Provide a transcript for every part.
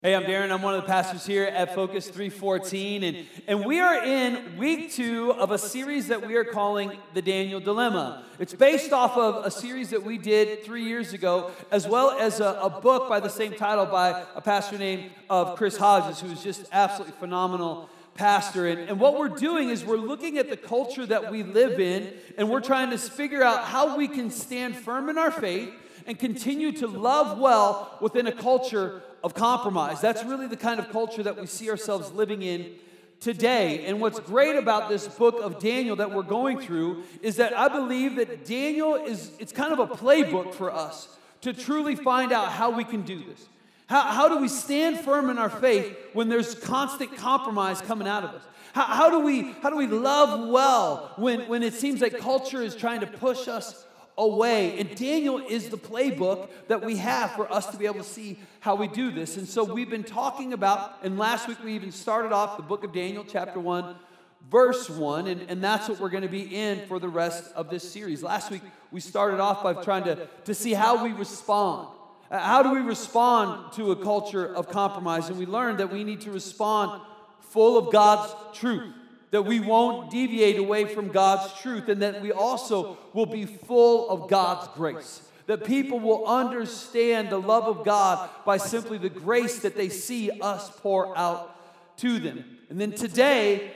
Hey, I'm Darren. I'm one of the pastors here at Focus 314, and we are in week 2 of a series that we are calling The Daniel Dilemma. It's based off of a series that we did 3 years ago, as well as a book by the same title by a pastor named Chris Hodges, who is just absolutely phenomenal pastor. And what we're doing is we're looking at the culture that we live in, and we're trying to figure out how we can stand firm in our faith and continue to love well within a culture of compromise. That's really the kind of culture that we see ourselves living in today. And what's great about this book of Daniel that we're going through is that I believe that Daniel it's kind of a playbook for us to truly find out how we can do this. How do we stand firm in our faith when there's constant compromise coming out of us? How do we love well when it seems like culture is trying to push us away? And Daniel is the playbook that we have for us to be able to see how we do this. And so we've been talking about, and last week we even started off the book of Daniel, chapter 1, verse 1, and that's what we're going to be in for the rest of this series. Last week we started off by trying to see how we respond. How do we respond to a culture of compromise? And we learned that we need to respond full of God's truth, that we won't deviate away from God's truth, and that we also will be full of God's grace. That people will understand the love of God by simply the grace that they see us pour out to them. And then today,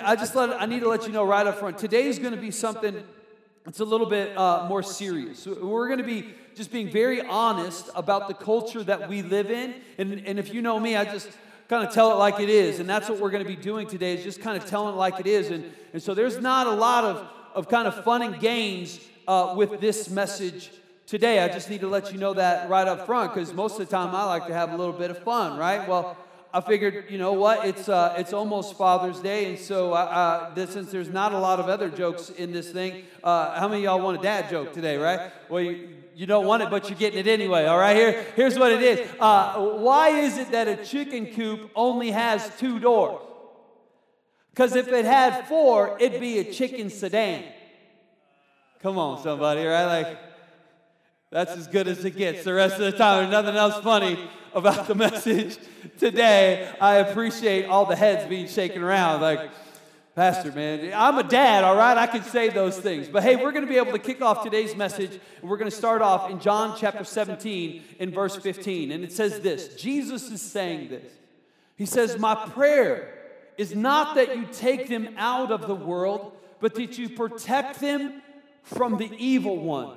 I need to let you know right up front, today is going to be something that's a little bit more serious. We're going to be just being very honest about the culture that we live in. And if you know me, I just kind of tell it like it is, and that's what we're going to be doing today, is just kind of telling it like it is. And so there's not a lot of kind of fun and games with this message today. I just need to let you know that right up front, because most of the time I like to have a little bit of fun, right? Well, I figured, you know what, it's almost Father's Day, and so since there's not a lot of other jokes in this thing, how many of y'all want a dad joke today, right? Well, you don't want it, but you're getting it anyway, all right? Here's what it is. Why is it that a chicken coop only has 2 doors? Because if it had 4, it'd be a chicken sedan. Come on, somebody, right? Like, that's as good as it gets the rest of the time. There's nothing else funny about the message today. I appreciate all the heads being shaken around. Like, Pastor, man, I'm a dad, all right? I can say those things. But hey, we're going to be able to kick off today's message, and we're going to start off in John chapter 17 in verse 15. And it says this. Jesus is saying this. He says, "My prayer is not that you take them out of the world, but that you protect them from the evil one."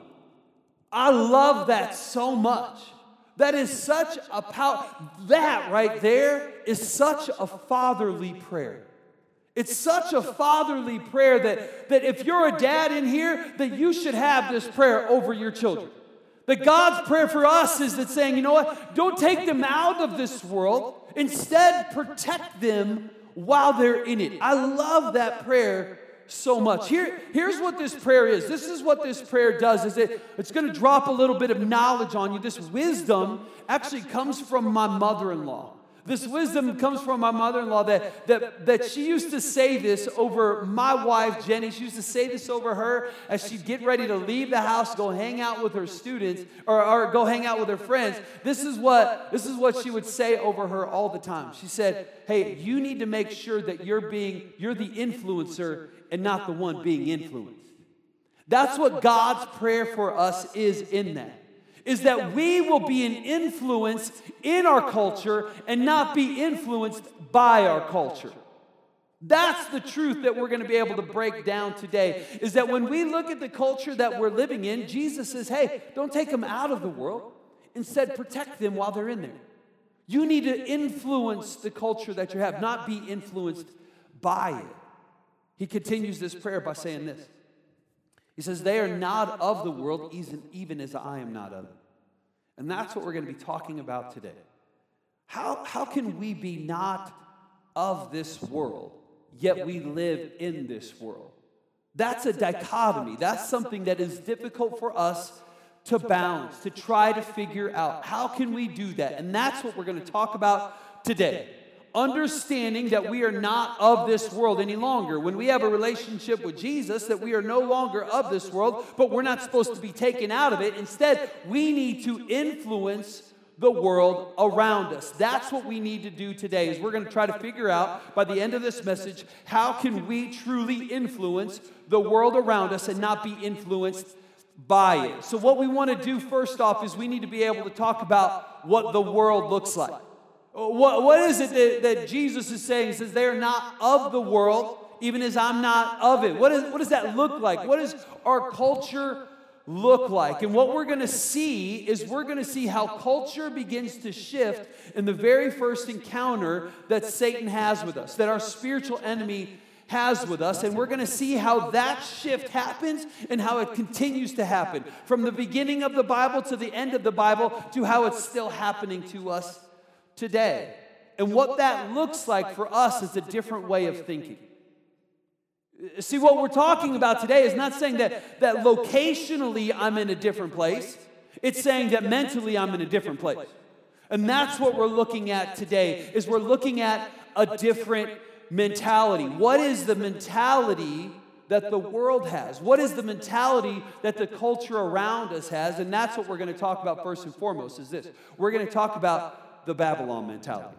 I love that so much. That is such a power. That right there is such a fatherly prayer. It's such a fatherly prayer that if you're a dad in here, that you should have this prayer over your children. That God's prayer for us is that saying, you know what? Don't take them out of this world. Instead, protect them while they're in it. I love that prayer so much. Here's what this prayer is. This is what this prayer does. It's going to drop a little bit of knowledge on you. This wisdom actually comes from my mother-in-law. This wisdom comes from my mother-in-law that she used to say this over my wife, Jenny. She used to say this over her as she'd get ready to leave the house, go hang out with her students, or go hang out with her friends. This is what she would say over her all the time. She said, "Hey, you need to make sure that you're the influencer and not the one being influenced." That's what God's prayer for us is in that. Is that we will be an influence in our culture and not be influenced by our culture. That's the truth that we're going to be able to break down today, is that when we look at the culture that we're living in, Jesus says, hey, don't take them out of the world. Instead, protect them while they're in there. You need to influence the culture that you have, not be influenced by it. He continues this prayer by saying this. He says, they are not of the world, even as I am not of it. And that's what we're going to be talking about today. How can we be not of this world, yet we live in this world? That's a dichotomy. That's something that is difficult for us to balance, to try to figure out. How can we do that? And that's what we're going to talk about today. Understanding that we are not of this world any longer. When we have a relationship with Jesus, that we are no longer of this world, but we're not supposed to be taken out of it. Instead, we need to influence the world around us. That's what we need to do today, is we're going to try to figure out by the end of this message, how can we truly influence the world around us and not be influenced by it. So what we want to do first off is we need to be able to talk about what the world looks like. What is it that Jesus is saying? He says they are not of the world, even as I'm not of it. What does that look like? What does our culture look like? And what we're going to see is we're going to see how culture begins to shift in the very first encounter that Satan has with us, that our spiritual enemy has with us. And we're going to see how that shift happens and how it continues to happen from the beginning of the Bible to the end of the Bible to how it's still happening to us today. And what that looks like for us is a different way of thinking. See, what we're talking about today is not saying that locationally I'm in a different place. It's saying that mentally I'm in a different place. And that's what we're looking at today, is we're looking at a different mentality. What is the mentality that the world has? What is the mentality that the culture around us has? And that's what we're going to talk about first and foremost, is this. We're going to talk about the Babylon mentality.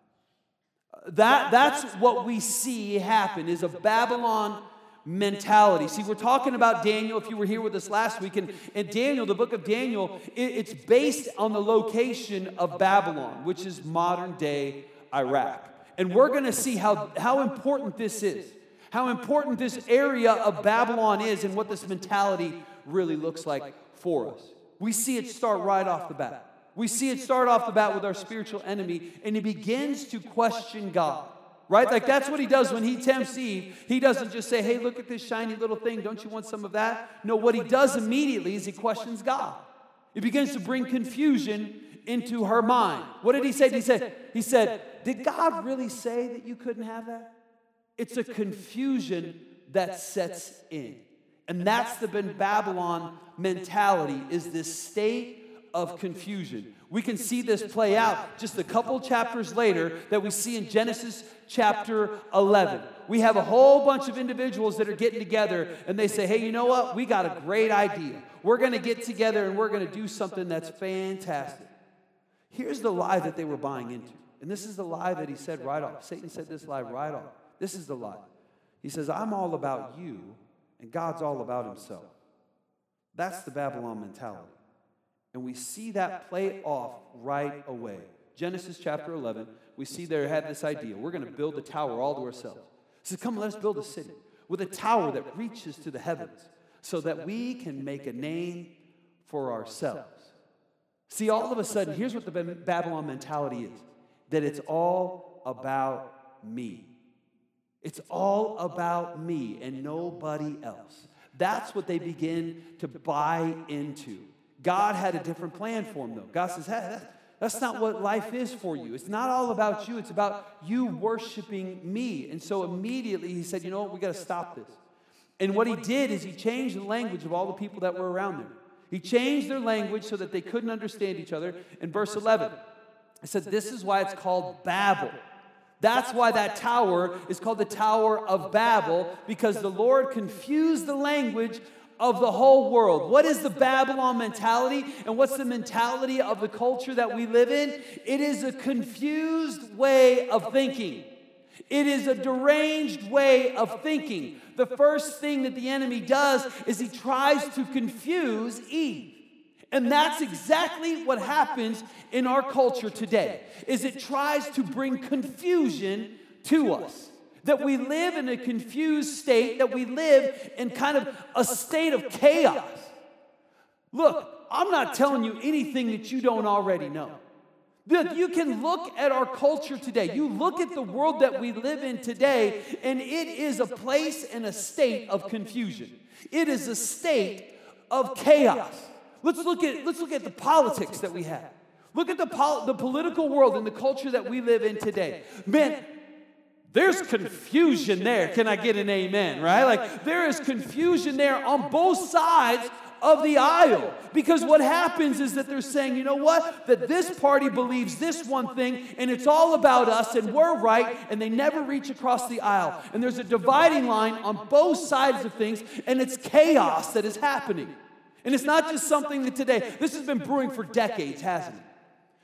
That's what we see happen, is a Babylon mentality. See, we're talking about Daniel, if you were here with us last week, and Daniel, the book of Daniel, it's based on the location of Babylon, which is modern-day Iraq. And we're going to see how important this is, how important this area of Babylon is, and what this mentality really looks like for us. We see it start right off the bat. We see it start off the bat with our spiritual enemy, and he begins to question God, right? Like that's what he does when he tempts Eve. He doesn't just say, hey, look at this shiny little thing. Don't you want some of that? No, what he does immediately is he questions God. He begins to bring confusion into her mind. What did he say? He said, did God really say that you couldn't have that? It's a confusion that sets in. And that's the Babylon mentality, is this state of confusion. We can see this play out just a couple chapters later that we see in Genesis chapter 11. We have a whole bunch of individuals that are getting together and they say, hey, you know what? We got a great idea. We're going to get together and we're going to do something that's fantastic. Here's the lie that they were buying into. And this is the lie that he said right off. Satan said this lie right off. This is the lie. He says, I'm all about you and God's all about himself. That's the Babylon mentality. And we see that play off right away. Genesis chapter 11, we see they had this idea. We're going to build a tower all to ourselves. He said, come, let us build a city with a tower that reaches to the heavens so that we can make a name for ourselves. See, all of a sudden, here's what the Babylon mentality is, that it's all about me. It's all about me and nobody else. That's what they begin to buy into. God had a different plan for him, though. God says, hey, that's not what life is for you. It's not all about you. It's about you worshiping me. And so immediately he said, you know what? We got to stop this. And what he did is he changed the language of all the people that were around there. He changed their language so that they couldn't understand each other. In verse 11, it said, this is why it's called Babel. That's why that tower is called the Tower of Babel, because the Lord confused the language of the whole world. What is the Babylon mentality? And what's the mentality of the culture that we live in? It is a confused way of thinking. It is a deranged way of thinking. The first thing that the enemy does is he tries to confuse Eve. And that's exactly what happens in our culture today, is it tries to bring confusion to us. That we live in a confused state, that we live in kind of a state of chaos. Look, I'm not telling you anything that you don't already know. Look, you can look at our culture today. You look at the world that we live in today, and it is a place and a state of confusion. It is a state of chaos. Let's look at the politics that we have. Look at the political world and the culture that we live in today. Man, there's confusion there. Can I get an amen, right? Like, there is confusion there on both sides of the aisle. Because what happens is that they're saying, you know what? That this party believes this one thing, and it's all about us, and we're right, and they never reach across the aisle. And there's a dividing line on both sides of things, and it's chaos that is happening. And it's not just something that today, this has been brewing for decades, hasn't it?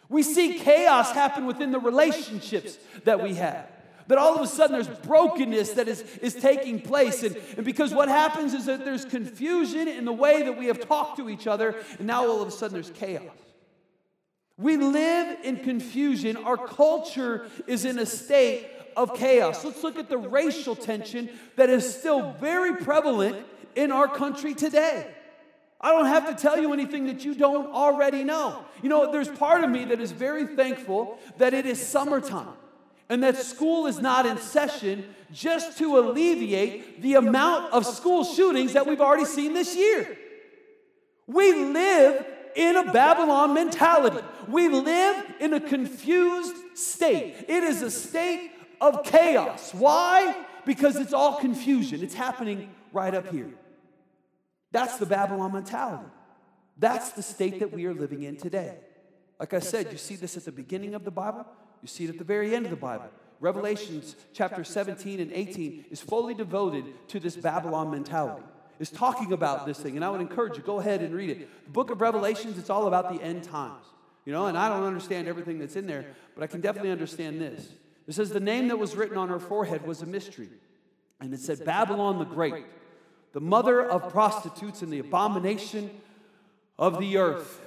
We see chaos happen within the relationships that we have. That all of a sudden there's brokenness that is taking place. And because what happens is that there's confusion in the way that we have talked to each other, and now all of a sudden there's chaos. We live in confusion. Our culture is in a state of chaos. Let's look at the racial tension that is still very prevalent in our country today. I don't have to tell you anything that you don't already know. You know, there's part of me that is very thankful that it is summertime and that school is not in session just to alleviate the amount of school shootings that we've already seen this year. We live in a Babylon mentality. We live in a confused state. It is a state of chaos. Why? Because it's all confusion. It's happening right up here. That's the Babylon mentality. That's the state that we are living in today. Like I said, you see this at the beginning of the Bible. You see it at the very end of the Bible. Revelations chapter 17 and 18 is fully devoted to this Babylon mentality. It's talking about this thing, and I would encourage you, go ahead and read it. The book of Revelations, it's all about the end times. You know, and I don't understand everything that's in there, but I can definitely understand this. It says the name that was written on her forehead was a mystery. And it said, Babylon the Great, the mother of prostitutes and the abomination of the earth.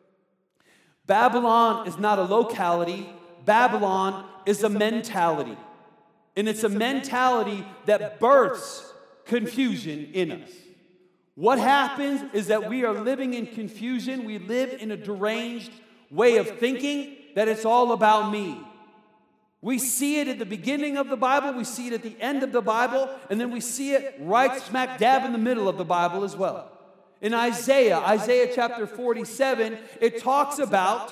Babylon is not a locality. Babylon is a mentality. And it's a mentality that births confusion in us. What happens is that we are living in confusion. We live in a deranged way of thinking that it's all about me. We see it at the beginning of the Bible, we see it at the end of the Bible, and then we see it right smack dab in the middle of the Bible as well. In Isaiah chapter 47, it talks about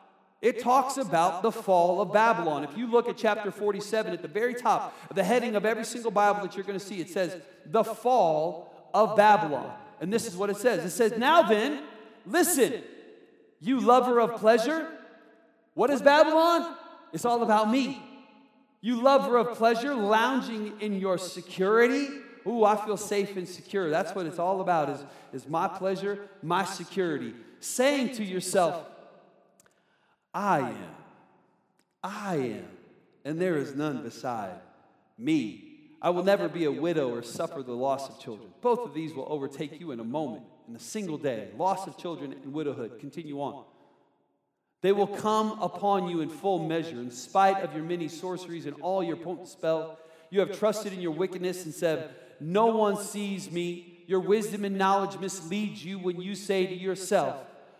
the fall of Babylon. If you look at chapter 47, at the very top, the heading of every single Bible that you're going to see, it says, the fall of Babylon. And this is what it says. It says, now then, listen, you lover of pleasure. What is Babylon? It's all about me. You lover of pleasure, lounging in your security. Ooh, I feel safe and secure. That's what it's all about, is my pleasure, my security. Saying to yourself, I am, and there is none beside me. I will never be a widow or suffer the loss of children. Both of these will overtake you in a moment, in a single day. Loss of children and widowhood. Continue on. They will come upon you in full measure, in spite of your many sorceries and all your potent spells. You have trusted in your wickedness and said, no one sees me. Your wisdom and knowledge misleads you when you say to yourself,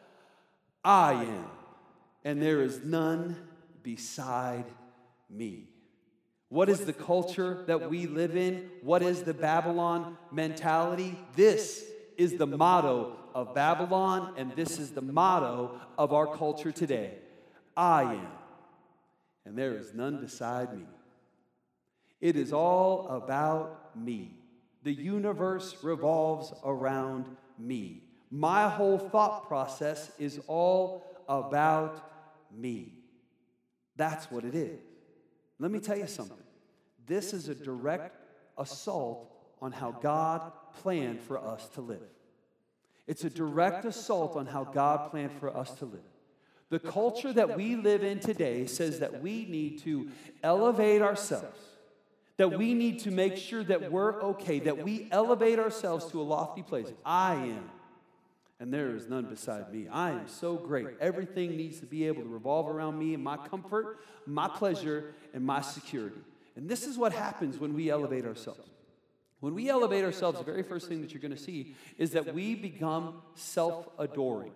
I am, and there is none beside me. What is the culture that we live in? What is the Babylon mentality? This is the motto of Babylon, and this is the motto of our culture today. I am, and there is none beside me. It is all about me. The universe revolves around me. My whole thought process is all about me. That's what it is. Let me tell you something. This is a direct assault on how God planned for us to live. It's a direct assault on how God planned for us to live. The culture that we live in today says that we need to elevate ourselves, that we need to make sure that we're okay, that we elevate ourselves to a lofty place. I am, and there is none beside me. I am so great. Everything needs to be able to revolve around me and my comfort, my pleasure, and my security. And this is what happens when we elevate ourselves. When we elevate ourselves, the very first thing that you're going to see is that we become self-adoring.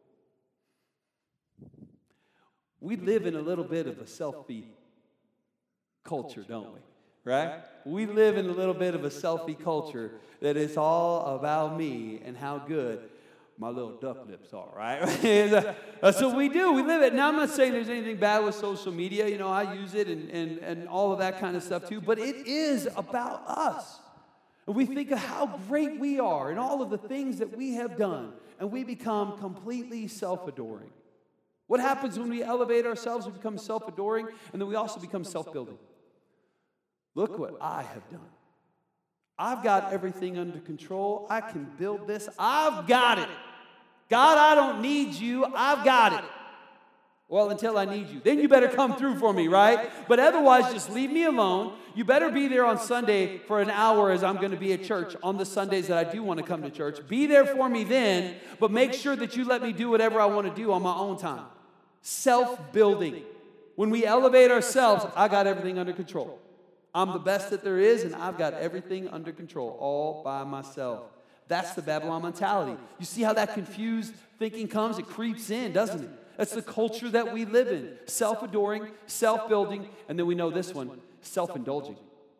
We live in a little bit of a selfie culture, don't we? Right? We live in a little bit of a selfie culture that is all about me and how good my little duck lips are, right? So we do. We live it. Now, I'm not saying there's anything bad with social media. You know, I use it and all of that kind of stuff too. But it is about us. And we think of how great we are and all of the things that we have done. And we become completely self-adoring. What happens when we elevate ourselves? We become self-adoring. And then we also become self-building. Look what I have done. I've got everything under control. I can build this. I've got it. God, I don't need you. I've got it. Well, until I need you. Then you better come through for me, right? But otherwise, just leave me alone. You better be there on Sunday for an hour as I'm going to be at church on the Sundays that I do want to come to church. Be there for me then, but make sure that you let me do whatever I want to do on my own time. Self-building. When we elevate ourselves, I got everything under control. I'm the best that there is, and I've got everything under control all by myself. That's the Babylon mentality. You see how that confused thinking comes? It creeps in, doesn't it? That's the culture that we live in. Self-adoring, self-building, and then we know this one, self-indulging.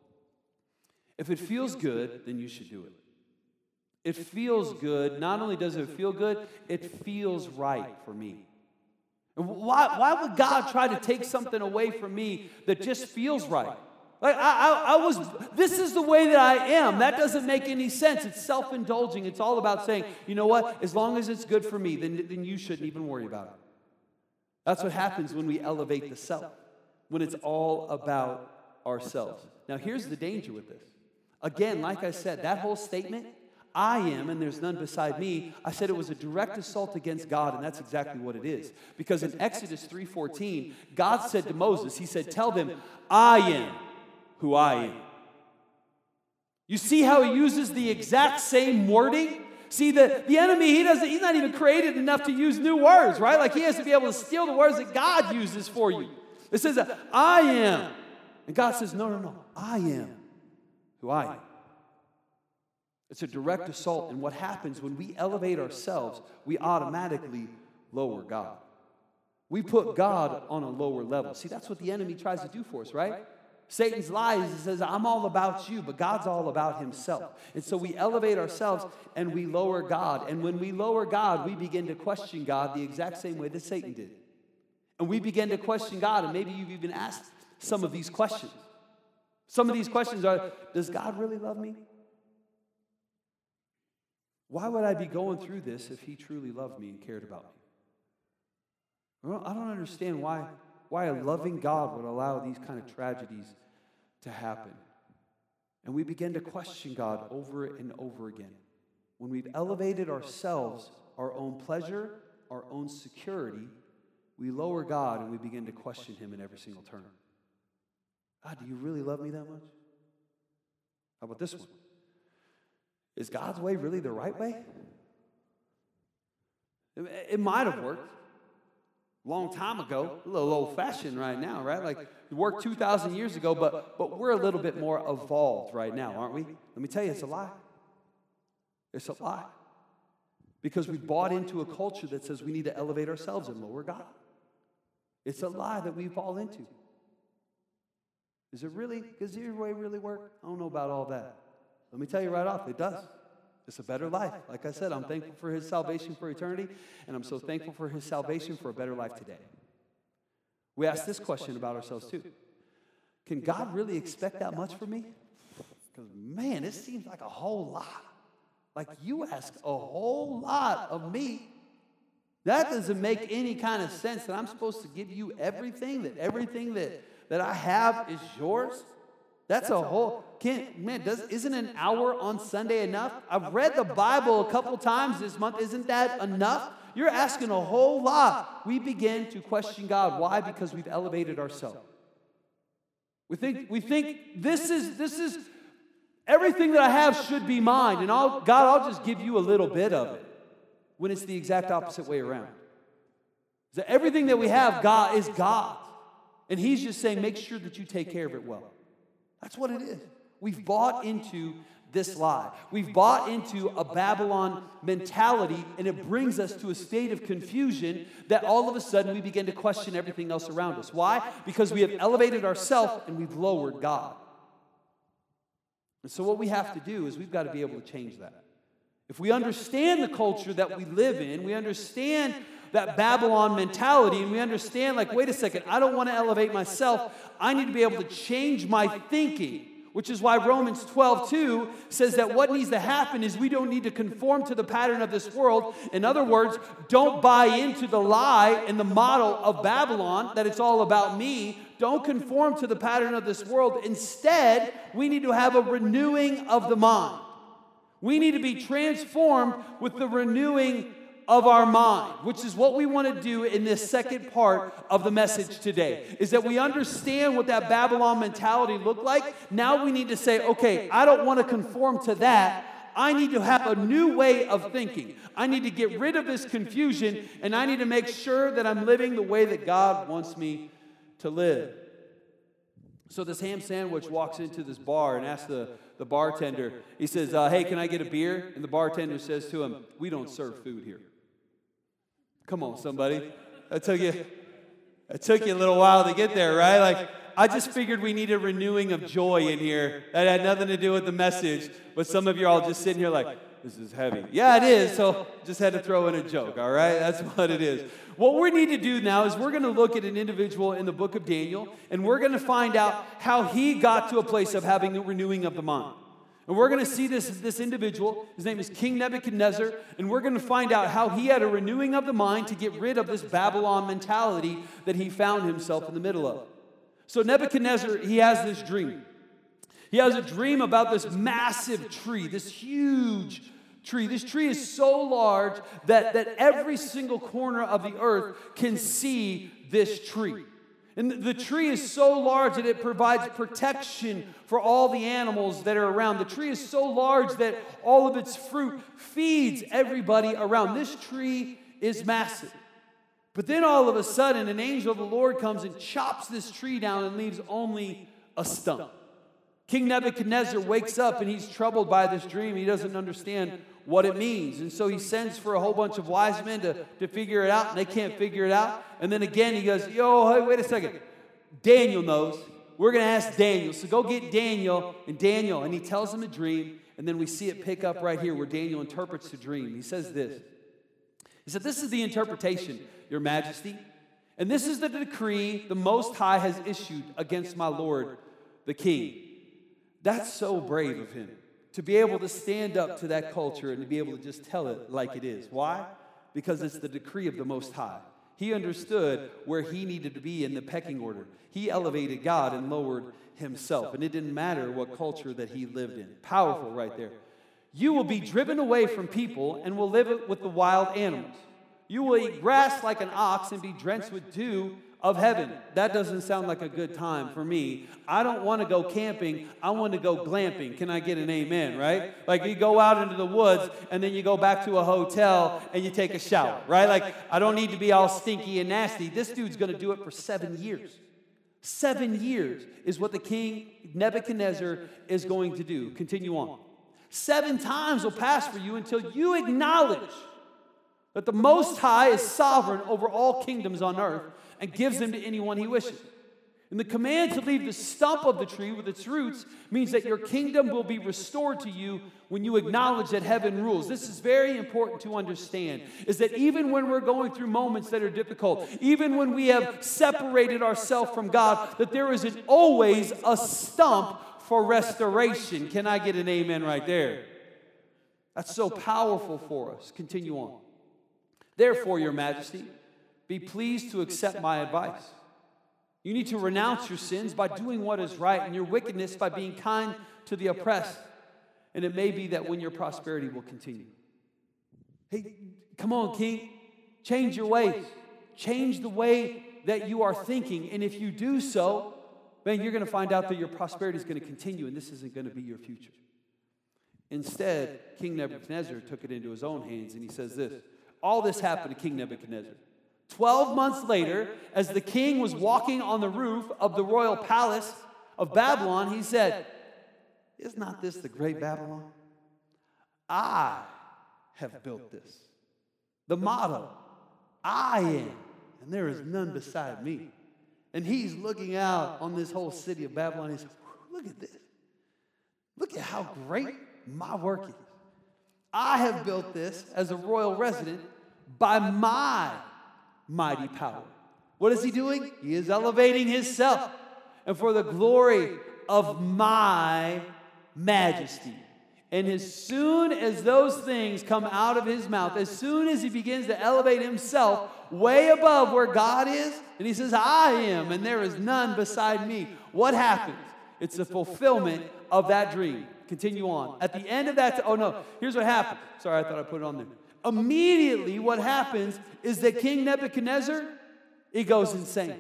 If it feels good, then you should do it. It feels good. Not only does it feel good, it feels right for me. And why would God try to take something away from me that just feels right? Like this is the way that I am. That doesn't make any sense. It's self-indulging. It's all about saying, you know what? As long as it's good for me, then you shouldn't even worry about it. That's what happens when we elevate the self, when it's all about ourselves. Now, here's the danger with this. Again, like I said, that whole statement, I am and there's none beside me, I said it was a direct assault against God, and that's exactly what it is. Because in Exodus 3:14, God said to Moses, he said, tell them, I am who I am. You see how he uses the exact same wording? See, the enemy, he's not even created enough to use new words, right? Like he has to be able to steal the words that God uses for you. It says, I am. And God says, no, I am who I am. It's a direct assault. And what happens when we elevate ourselves, we automatically lower God. We put God on a lower level. See, that's what the enemy tries to do for us, right? Satan's lies, he says, I'm all about you, but God's all about himself. And so we elevate ourselves and we lower God. And when we lower God, we begin to question God the exact same way that Satan did. And we begin to question God, and maybe you've even asked some of these questions. Some of these questions are, does God really love me? Why would I be going through this if he truly loved me and cared about me? Well, I don't understand why a loving God would allow these kind of tragedies to happen. And we begin to question God over and over again. When we've elevated ourselves, our own pleasure, our own security, we lower God and we begin to question him in every single turn. God, do you really love me that much? How about this one? Is God's way really the right way? It might have worked. Long time ago, a little old-fashioned right now, right? Like it worked 2,000 years ago, but we're a little bit more evolved right now, aren't we? Let me tell you, it's a lie. It's a lie. Because we've bought into a culture that says we need to elevate ourselves and lower God. It's a lie that we fall into. Does your way really work? I don't know about all that. Let me tell you right off, it does. It's a better life. Like I said, I'm thankful for his salvation for eternity, and I'm so thankful for his salvation for a better life today. We ask this question about ourselves too. Can God really expect that much from me? Because, man, it seems like a whole lot. Like you ask a whole lot of me. That doesn't make any kind of sense that I'm supposed to give you everything that I have is yours. That's a whole, isn't an hour on Sunday enough? I've read the Bible a couple times this month. Isn't that enough? You're asking a whole lot. We begin to question God. Why? Because we've elevated ourselves. We think this is everything that I have should be mine, and God, I'll just give you a little bit of it. When it's the exact opposite way around. That everything that we have, God is God's. And he's just saying, make sure that you take care of it well. That's what it is. We've bought into this lie. We've bought into a Babylon mentality, and it brings us to a state of confusion that all of a sudden we begin to question everything else around us. Why? Because we have elevated ourselves and we've lowered God. And so what we have to do is we've got to be able to change that. If we understand the culture that we live in, we understand that Babylon mentality, and we understand, like, wait a second, I don't want to elevate myself. I need to be able to change my thinking, which is why Romans 12:2 says that what needs to happen is we don't need to conform to the pattern of this world. In other words, don't buy into the lie and the model of Babylon that it's all about me. Don't conform to the pattern of this world. Instead, we need to have a renewing of the mind. We need to be transformed with the renewing of our mind, which is what we want to do in this second part of the message today, is that we understand what that Babylon mentality looked like. Now we need to say, okay, I don't want to conform to that. I need to have a new way of thinking. I need to get rid of this confusion, and I need to make sure that I'm living the way that God wants me to live. So this ham sandwich walks into this bar and asks the bartender, he says, hey, can I get a beer? And the bartender says to him, we don't serve food here. Come on, somebody. It took you a little while to get there, right? Like, I just figured we need a renewing of joy in here. That had nothing to do with the message, but some of you are all just sitting here like, this is heavy. Yeah, it is, so just had to throw in a joke, all right? That's what it is. What we need to do now is we're going to look at an individual in the book of Daniel, and we're going to find out how he got to a place of having a renewing of the mind. And we're going to see this individual, his name is King Nebuchadnezzar, and we're going to find out how he had a renewing of the mind to get rid of this Babylon mentality that he found himself in the middle of. So Nebuchadnezzar, he has this dream. He has a dream about this massive tree, this huge tree. This tree is so large that every single corner of the earth can see this tree. And the tree is so large that it provides protection for all the animals that are around. The tree is so large that all of its fruit feeds everybody around. This tree is massive. But then all of a sudden, an angel of the Lord comes and chops this tree down and leaves only a stump. King Nebuchadnezzar wakes up and he's troubled by this dream. He doesn't understand what it means. And so he sends for a whole bunch of wise men to figure it out, and they can't figure it out. And then again he goes, hey, wait a second. Daniel knows. We're going to ask Daniel. So go get Daniel. And he tells him a dream, and then we see it pick up right here where Daniel interprets the dream. He says this. He said, this is the interpretation, Your Majesty, and this is the decree the Most High has issued against my Lord, the king. That's so brave of him, to be able to stand up to that culture and to be able to just tell it like it is. Why? Because it's the decree of the Most High. He understood where he needed to be in the pecking order. He elevated God and lowered himself, and it didn't matter what culture that he lived in. Powerful right there. You will be driven away from people and will live with the wild animals. You will eat grass like an ox and be drenched with dew of heaven. That doesn't sound like a good time for me. I don't want to go camping. I want to go glamping. Can I get an amen, right? Like you go out into the woods and then you go back to a hotel and you take a shower, right? Like I don't need to be all stinky and nasty. This dude's going to do it for 7 years. 7 years is what the king Nebuchadnezzar is going to do. Continue on. 7 times will pass for you until you acknowledge that the Most High is sovereign over all kingdoms on earth and gives them to anyone he wishes. And the command to leave the stump of the tree with its roots means that your kingdom will be restored to you when you acknowledge that heaven rules. This is very important to understand, is that even when we're going through moments that are difficult, even when we have separated ourselves from God, that there is always a stump for restoration. Can I get an amen right there? That's so powerful for us. Continue on. Therefore, Your Majesty, be pleased to accept my advice. You need to renounce your sins by doing what is right and your wickedness by being kind to the oppressed. And it may be that when your prosperity will continue. Hey, come on, King. Change your ways. Change the way that you are thinking. And if you do so, man, you're going to find out that your prosperity is going to continue and this isn't going to be your future. Instead, King Nebuchadnezzar took it into his own hands and he says this. All this happened to King Nebuchadnezzar. 12 months later, as the king was walking on the roof of the royal palace of Babylon, he said, is not this the great Babylon? I have built this. The motto, I am, and there is none beside me. And he's looking out on this whole city of Babylon. He says, look at this. Look at how great my work is. I have built this as a royal resident by my mighty power. What is he doing? He is elevating himself. And for the glory of my majesty. And as soon as those things come out of his mouth, as soon as he begins to elevate himself way above where God is, and he says, I am, and there is none beside me, what happens? It's the fulfillment of that dream. Continue on. At the end of that, oh no, here's what happened. Sorry, I thought I put it on there. immediately what happens is that King Nebuchadnezzar, he goes insane.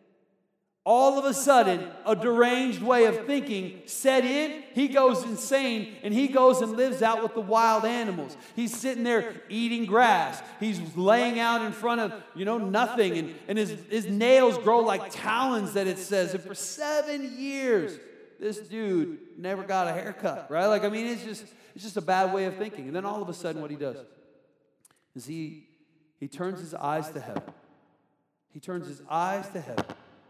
All of a sudden, a deranged way of thinking set in. He goes insane, and he goes and lives out with the wild animals. He's sitting there eating grass. He's laying out in front of, nothing, and his nails grow like talons, that it says. And for 7 years, this dude never got a haircut, right? It's just a bad way of thinking. And then all of a sudden, what he does is he turns his eyes to heaven. He turns his eyes to heaven.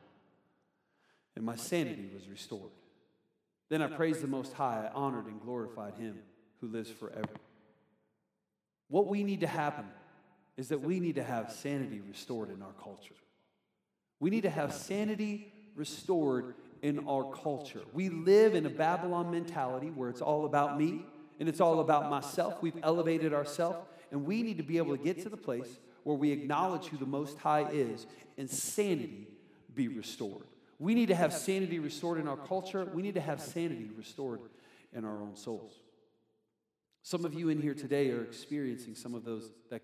And my sanity was restored. Then I praised the Most High. I honored and glorified Him who lives forever. What we need to happen is that we need to have sanity restored in our culture. We need to have sanity restored in our culture. We live in a Babylon mentality where it's all about me and it's all about myself. We've elevated ourselves, and we need to be able to get to the place where we acknowledge who the Most High is and sanity be restored. We need to have sanity restored in our culture. We need to have sanity restored in our own souls. Some of you in here today are experiencing some of that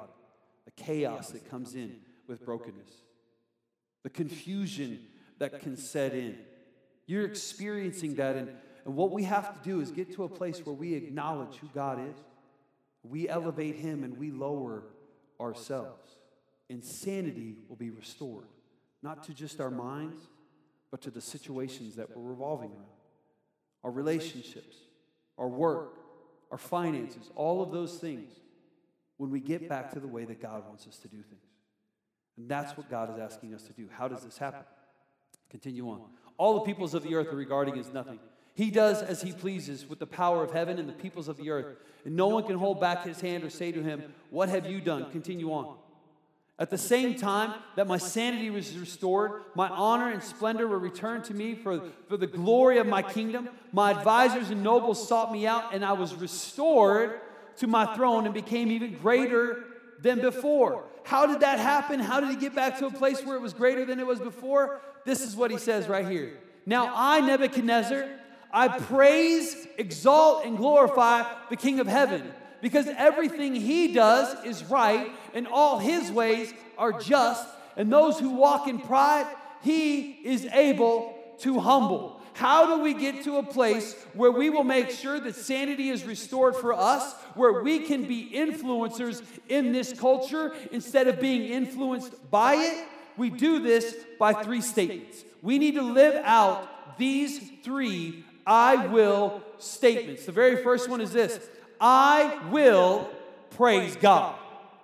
chaos that comes in with brokenness, the confusion that can set in. You're experiencing that, and what we have to do is get to a place where we acknowledge who God is. We elevate Him and we lower ourselves. And sanity will be restored, not to just our minds, but to the situations that we're revolving around. Our relationships, our work, our finances, all of those things, when we get back to the way that God wants us to do things. And that's what God is asking us to do. How does this happen? Continue on. All the peoples of the earth are regarding as nothing. He does as He pleases with the power of heaven and the peoples of the earth. And no one can hold back His hand or say to Him, "What have you done?" Continue on. At the same time that my sanity was restored, my honor and splendor were returned to me for the glory of my kingdom. My advisors and nobles sought me out, and I was restored to my throne and became even greater than before. How did that happen? How did he get back to a place where it was greater than it was before? This is what he says right here. Now I, Nebuchadnezzar, I praise, exalt, and glorify the King of heaven, because everything He does is right, and all His ways are just, and those who walk in pride, He is able to humble. How do we get to a place where we will make sure that sanity is restored for us, where we can be influencers in this culture instead of being influenced by it? We do this by 3 statements. We need to live out these 3 I will statements. The very first one is this: I will praise God.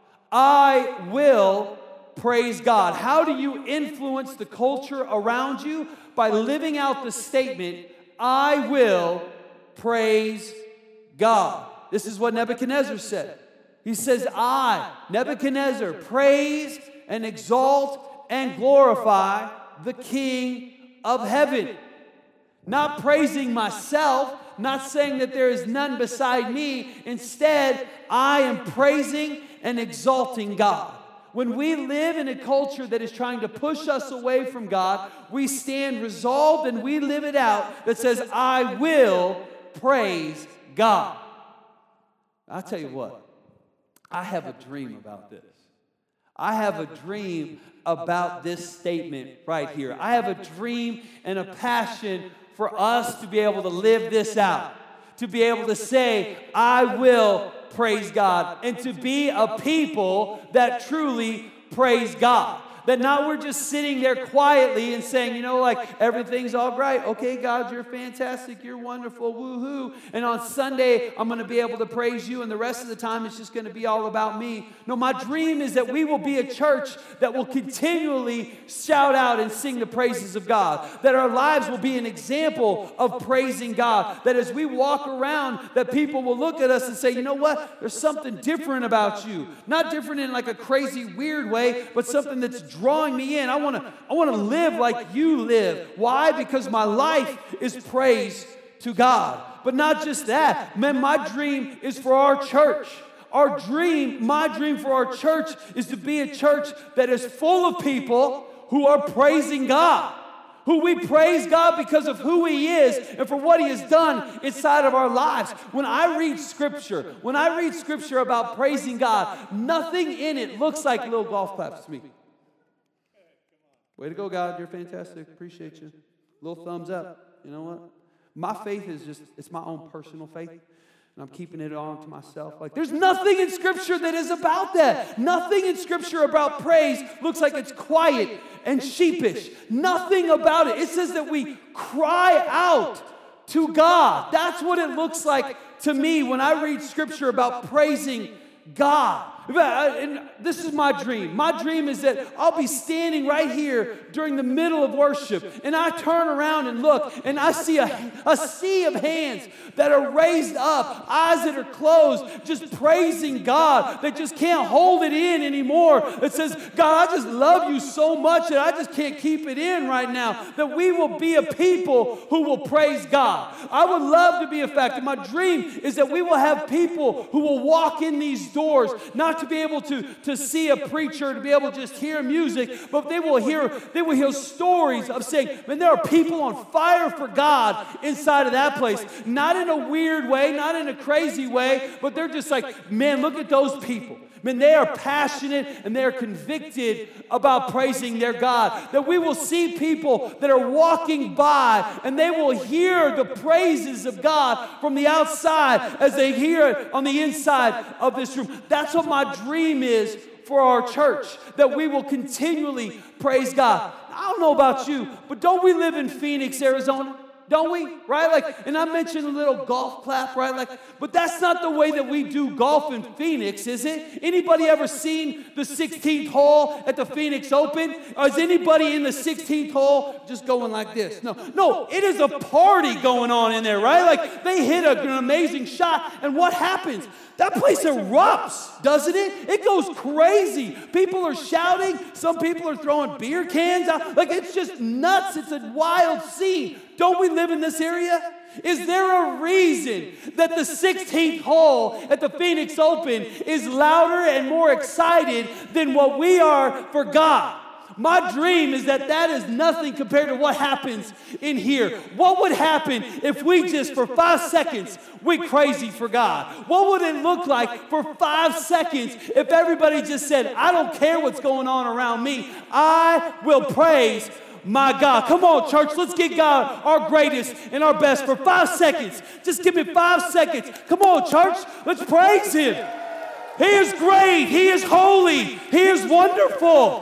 I will praise God. How do you influence the culture around you? By living out the statement, I will praise God. This is what Nebuchadnezzar said. He says, I, Nebuchadnezzar, praise and exalt and glorify the King of heaven. Not praising myself, not saying that there is none beside me. Instead, I am praising and exalting God. When we live in a culture that is trying to push us away from God, we stand resolved and we live it out that says, I will praise God. I'll tell you what, I have a dream about this. I have a dream about this statement right here. I have a dream and a passion for us to be able to live this out, to be able to say, I will praise God, and to be a people that truly praise God. That not we're just sitting there quietly and saying, everything's all right. Okay, God, you're fantastic. You're wonderful. Woohoo. And on Sunday, I'm going to be able to praise you, and the rest of the time, it's just going to be all about me. No, my dream is that we will be a church that will continually shout out and sing the praises of God. That our lives will be an example of praising God. That as we walk around, that people will look at us and say, you know what? There's something different about you. Not different in like a crazy, weird way, but something that's drawing me in. I want to live like you live. Why? Because my life is praise to God. But not just that. Man, my dream is for our church. My dream for our church is to be a church that is full of people who are praising God. Who we praise God because of who He is and for what He has done inside of our lives. When I read Scripture about praising God, nothing in it looks like little golf claps to me. Way to go, God. You're fantastic. Appreciate you. Little thumbs up. You know what? My faith is just, it's my own personal faith. And I'm keeping it on to myself. Like, there's nothing in Scripture that is about that. Nothing in Scripture about praise looks like it's quiet and sheepish. Nothing about it. It says that we cry out to God. That's what it looks like to me when I read Scripture about praising God. And this is my dream. My dream is that I'll be standing right here during the middle of worship, and I turn around and look, and I see a sea of hands that are raised up, eyes that are closed, just praising God, that just can't hold it in anymore. It says, God, I just love you so much that I just can't keep it in right now. That we will be a people who will praise God. I would love to be a fact, and my dream is that we will have people who will walk in these doors, not to be able to see a preacher, to be able to just hear music, but they will hear stories of saying, man, there are people on fire for God inside of that place. Not in a weird way, not in a crazy way, but they're just like, man, look at those people. Man, they are passionate and they are convicted about praising their God. That we will see people that are walking by and they will hear the praises of God from the outside as they hear it on the inside of this room. That's what my dream is for our church, that we will continually praise God. I don't know about you, but don't we live in Phoenix, Arizona? Don't we? Right? Like, and I mentioned a little golf clap, right? Like, but that's not the way that we do golf in Phoenix, is it? Anybody ever seen the 16th hole at the Phoenix Open? Or is anybody in the 16th hole just going like this? No, it is a party going on in there, right? Like, they hit an amazing shot, and what happens? That place erupts, doesn't it? It goes crazy. People are shouting. Some people are throwing beer cans out. Like, it's just nuts. It's a wild scene. Don't we live in this area? Is there a reason that the 16th hole at the Phoenix Open is louder and more excited than what we are for God? My dream is that is nothing compared to what happens in here. What would happen if we just, for 5 seconds, went crazy for God? What would it look like for 5 seconds if everybody just said, I don't care what's going on around me, I will praise my God? Come on, church, let's get God our greatest and our best for 5 seconds. Just give me 5 seconds. Come on, church, let's praise Him. He is great. He is holy. He is wonderful.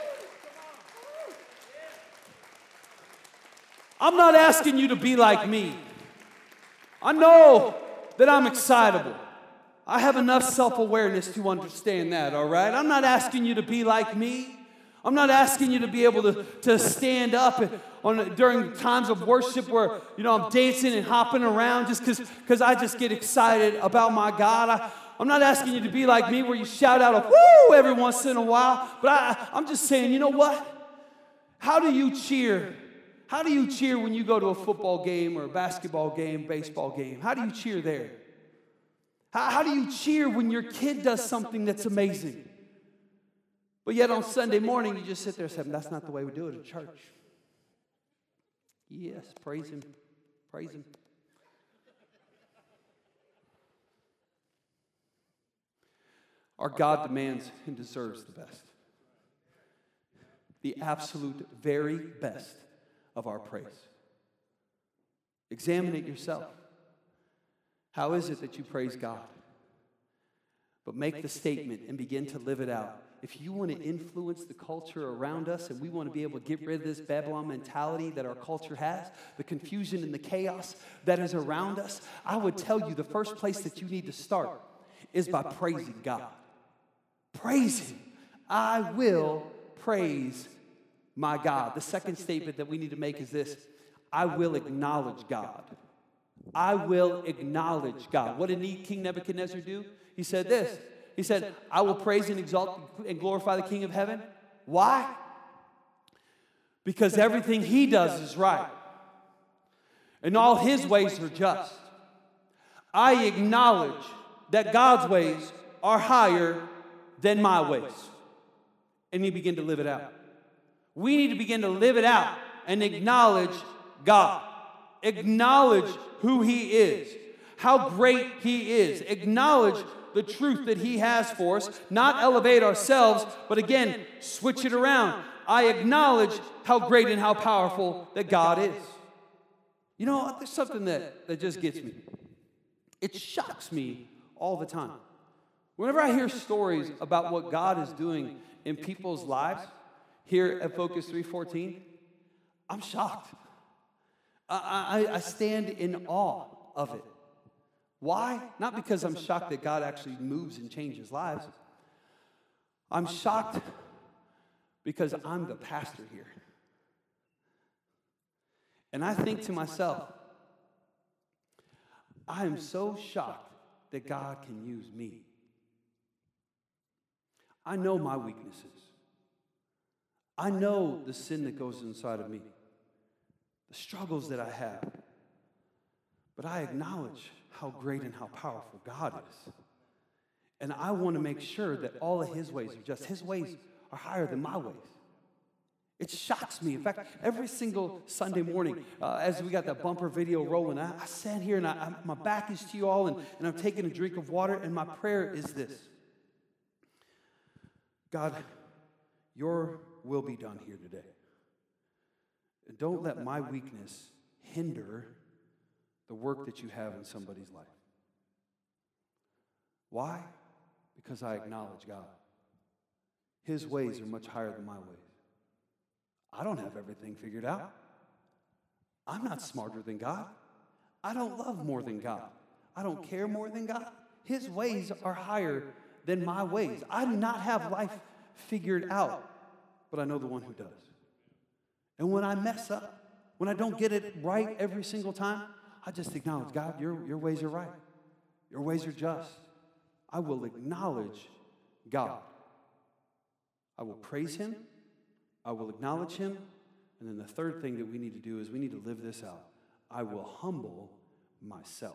I'm not asking you to be like me. I know that I'm excitable. I have enough self-awareness to understand that, all right? I'm not asking you to be like me. I'm not asking you to be able to stand up during times of worship where, I'm dancing and hopping around just because I just get excited about my God. I'm not asking you to be like me where you shout out a woo every once in a while. But I'm just saying, you know what? How do you cheer? How do you cheer when you go to a football game or a basketball game, baseball game? How do you cheer there? How do you cheer when your kid does something that's amazing? But yet on Sunday morning, you just sit there and say, that's not the way we do it at church. Yes, praise Him. Praise Him. Our God demands and deserves the best. The absolute very best of our praise. Examine it yourself. How is it that you praise God? But make the statement and begin to live it out. If you want to influence the culture around us and we want to be able to get rid of this Babylon mentality that our culture has, the confusion and the chaos that is around us, I would tell you the first place that you need to start is by praising God. Praise Him. I will praise my God. The second statement that we need to make is this: I will acknowledge God. I will acknowledge God. What did King Nebuchadnezzar do? He said this. He said, I will praise and exalt and glorify the King of heaven. Why? Because everything He does is right. And all His ways are just. I acknowledge that God's ways are higher than my ways. And He began to live it out. We need to begin to live it out and acknowledge God. Acknowledge who He is, how great He is. Acknowledge the truth that He has for us, not elevate ourselves, but again, switch it around. I acknowledge how great and how powerful that God is. You know, there's something that just gets me. It shocks me all the time. Whenever I hear stories about what God is doing in people's lives here at Focus 314, I'm shocked. I stand in awe of it. Why? Not because I'm shocked that God actually moves and changes lives. I'm shocked because I'm the pastor here. And I think to myself, I am so shocked that God can use me. I know my weaknesses. I know the sin that goes inside of me, the struggles that I have. But I acknowledge how great and how powerful God is. And I want to make sure that all of His ways are just. His ways are higher than my ways. It shocks me. In fact, every single Sunday morning, as we got that bumper video rolling, I sat here and my back is to you all, and I'm taking a drink of water, and my prayer is this. God, your will be done here today. And don't let my weakness hinder the work that you have in somebody's life. Why? Because I acknowledge God. His ways are much higher than my ways. I don't have everything figured out. I'm not smarter than God. I don't love more than God. I don't care more than God. His ways are higher than my ways. I do not have life figured out, but I know the one who does. And when I mess up, when I don't get it right every single time, I just acknowledge, God, your ways are right. Your ways are just. I will acknowledge God. I will praise Him. I will acknowledge Him. And then the third thing that we need to do is we need to live this out. I will humble myself.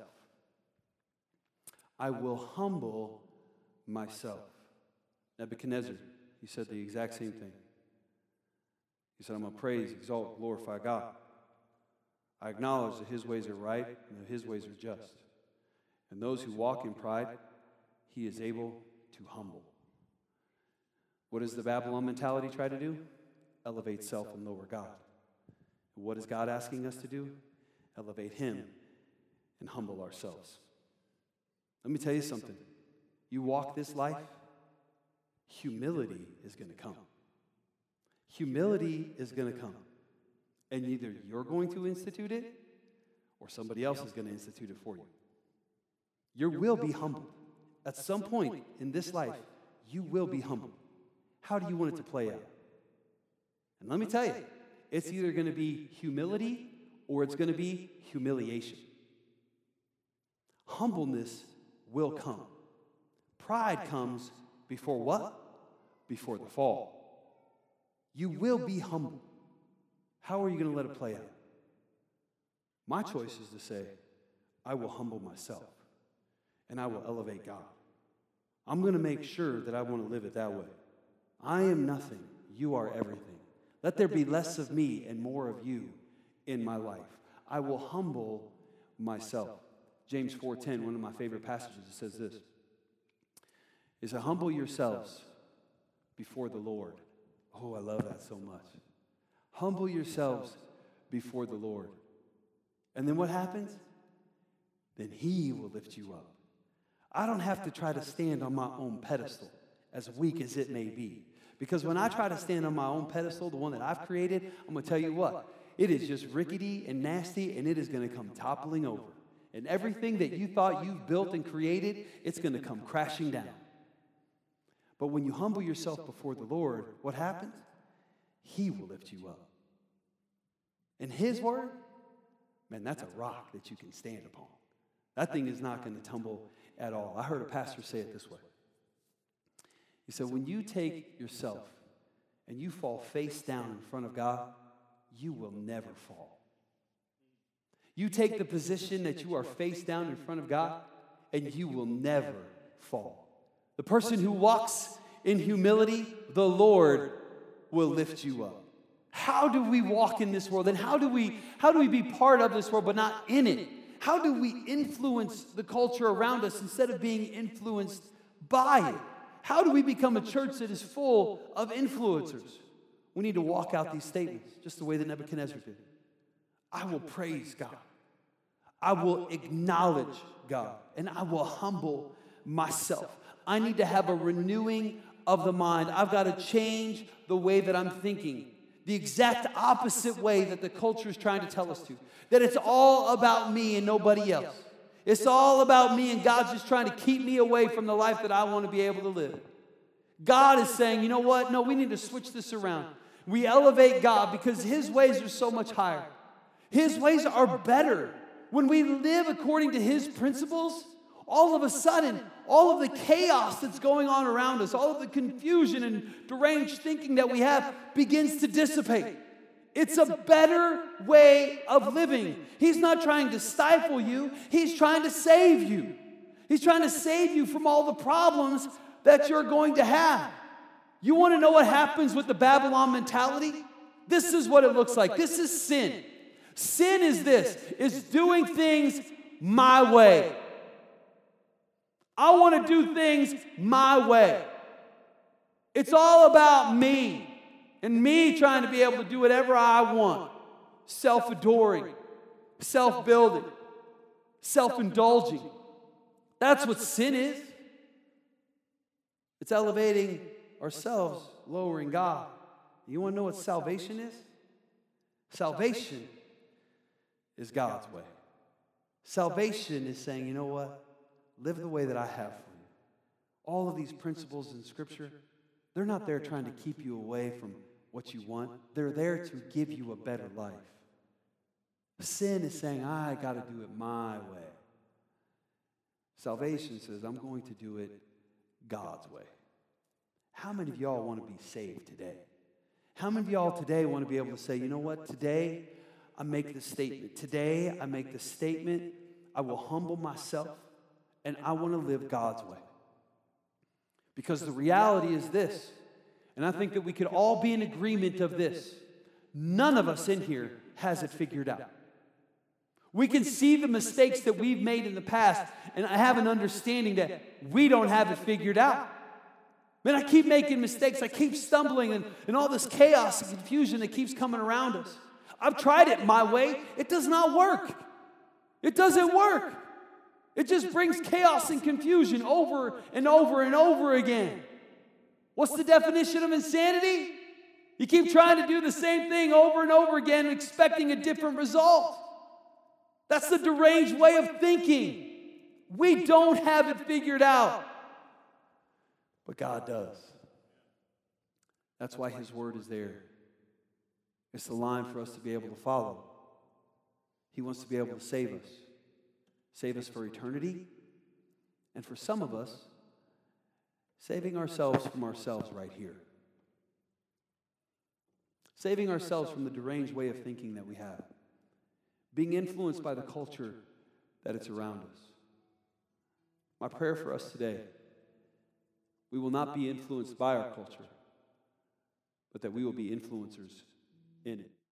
I will humble myself. Nebuchadnezzar, he said the exact same thing. He said, I'm going to praise, exalt, glorify God. I acknowledge that His ways are right and that His ways are just. And those who walk in pride, He is able to humble. What does the Babylon mentality try to do? Elevate self and lower God. And what is God asking us to do? Elevate Him and humble ourselves. Let me tell you something. You walk this life, humility is going to come. Humility is going to come. And either you're going to institute it or somebody else is going to institute it for you. You will be humbled. At some point in this life, you will be humbled. How do you want it to play out? And let me tell you, it's either going to be humility or it's going to be humiliation. Humbleness will come. Pride comes before what? Before the fall. You will be humble. How are you going to let it play out? My choice is to say, I will humble myself and I will elevate God. I'm going to make sure that I want to live it that way. I am nothing. You are everything. Let there be less of me and more of you in my life. I will humble myself. James 4:10, one of my favorite passages, it says this. It says, humble yourselves before the Lord. Oh, I love that so much. Humble yourselves before the Lord. And then what happens? Then He will lift you up. I don't have to try to stand on my own pedestal, as weak as it may be. Because when I try to stand on my own pedestal, the one that I've created, I'm going to tell you what, it is just rickety and nasty, and it is going to come toppling over. And everything that you thought you've built and created, it's going to come crashing down. But when you humble yourself before the Lord, what happens? He will lift you up. And His word, man, that's a rock that you can stand upon. That thing is not going to tumble at all. I heard a pastor say it this way. He said, when you take yourself and you fall face down in front of God, you will never fall. You take the position that you are face down in front of God, and you will never fall. The person who walks in humility, the Lord will lift you up. How do we walk in this world? And how do we be part of this world but not in it? How do we influence the culture around us instead of being influenced by it? How do we become a church that is full of influencers? We need to walk out these statements just the way that Nebuchadnezzar did. I will praise God. I will acknowledge God. And I will humble myself. I need to have a renewing of the mind. I've got to change the way that I'm thinking. The exact opposite way that the culture is trying to tell us to. That it's all about me and nobody else. It's all about me and God's just trying to keep me away from the life that I want to be able to live. God is saying, you know what? No, we need to switch this around. We elevate God because His ways are so much higher. His ways are better. When we live according to His principles, all of a sudden, all of the chaos that's going on around us, all of the confusion and deranged thinking that we have begins to dissipate. It's a better way of living. He's not trying to stifle you. He's trying to save you. He's trying to save you from all the problems that you're going to have. You want to know what happens with the Babylon mentality? This is what it looks like. This is sin. Sin is this, is doing things my way. I want to do things my way. It's all about me and me trying to be able to do whatever I want. Self-adoring, self-building, self-indulging. That's what sin is. It's elevating ourselves, lowering God. You want to know what salvation is? Salvation is God's way. Salvation is saying, you know what? Live the way that I have for you. All of these principles in Scripture, they're not there trying to keep you away from what you want. They're there to give you a better life. Sin is saying, I got to do it my way. Salvation says, I'm going to do it God's way. How many of y'all want to be saved today? How many of y'all today want to be able to say, you know what, today I make this statement. Today I make the statement, I will humble myself and I want to live God's way. Because the reality is this, and I think that we could all be in agreement of this. None of us in here has it figured out. We can see the mistakes that we've made in the past, and I have an understanding that we don't have it figured out. Man, I keep making mistakes. I keep stumbling, and all this chaos and confusion that keeps coming around us. I've tried it my way. It does not work. It doesn't work. It just brings chaos and confusion over and over and over again. What's the definition of insanity? You keep trying to do the same thing over and over again, expecting a different result. That's the deranged way of thinking. We don't have it figured out, but God does. That's why His word is there. It's the line for us to be able to follow. He wants to be able to save us. Save us for eternity. And for some of us, saving ourselves from ourselves right here. Saving ourselves from the deranged way of thinking that we have. Being influenced by the culture that it's around us. My prayer for us today, we will not be influenced by our culture, but that we will be influencers in it.